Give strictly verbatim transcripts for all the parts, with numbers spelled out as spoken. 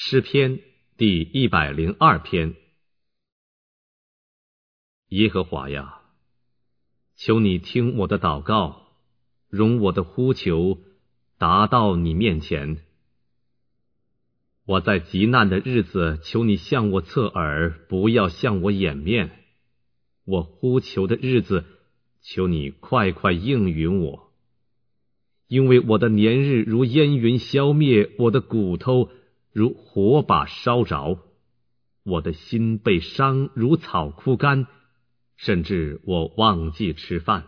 诗篇第一百零二篇。耶和华呀，求你听我的祷告，容我的呼求达到你面前。我在极难的日子，求你向我侧耳，不要向我掩面。我呼求的日子，求你快快应允我。因为我的年日如烟云消灭，我的骨头如火把烧着，我的心被伤如草枯干，甚至我忘记吃饭。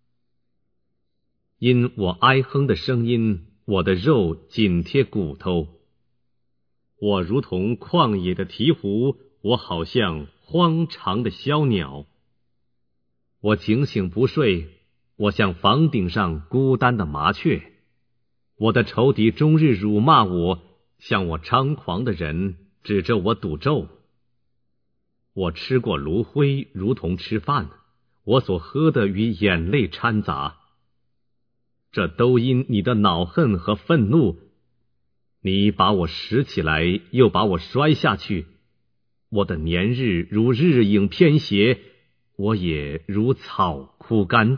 因我哀哼的声音，我的肉紧贴骨头。我如同旷野的鹈鹕，我好像荒长的枭鸟。我警醒不睡，我像房顶上孤单的麻雀。我的仇敌终日辱骂我，像我猖狂的人指着我赌咒。我吃过炉灰，如同吃饭，我所喝的与眼泪掺杂。这都因你的恼恨和愤怒，你把我拾起来，又把我摔下去。我的年日如日影偏斜，我也如草枯干。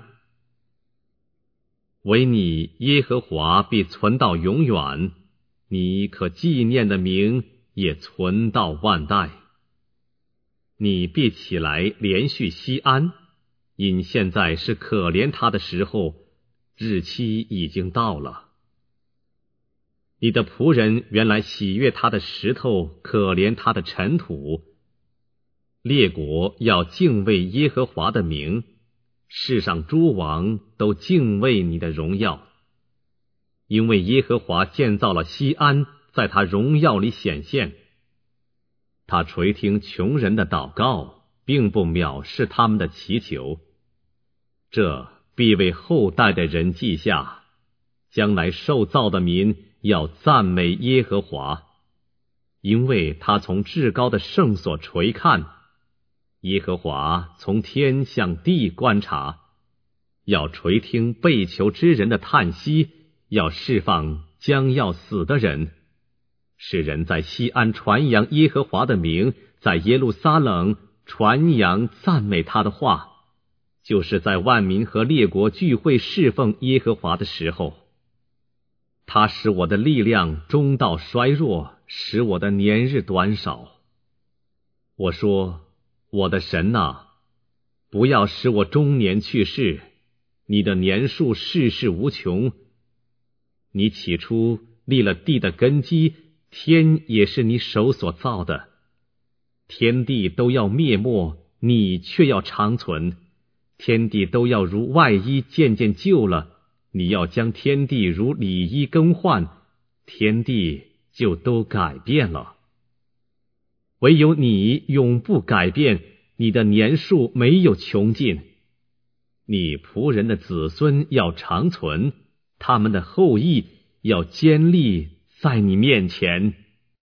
唯你耶和华必存到永远，你可纪念的名也存到万代。你必起来连续西安，因现在是可怜他的时候，日期已经到了。你的仆人原来喜悦他的石头，可怜他的尘土。列国要敬畏耶和华的名，世上诸王都敬畏你的荣耀。因为耶和华建造了西安，在他荣耀里显现。他垂听穷人的祷告，并不藐视他们的祈求。这必为后代的人记下，将来受造的民要赞美耶和华，因为他从至高的圣所垂看，耶和华从天向地观察，要垂听被囚之人的叹息，要释放将要死的人，使人在西安传扬耶和华的名，在耶路撒冷传扬赞美他的话，就是在万民和列国聚会侍奉耶和华的时候。他使我的力量中道衰弱，使我的年日短少。我说，我的神啊，不要使我中年去世，你的年数世世无穷。你起初立了地的根基，天也是你手所造的。天地都要灭没，你却要长存。天地都要如外衣渐渐旧了，你要将天地如里衣更换，天地就都改变了。唯有你永不改变，你的年数没有穷尽。你仆人的子孙要长存，他们的后裔要坚立在你面前。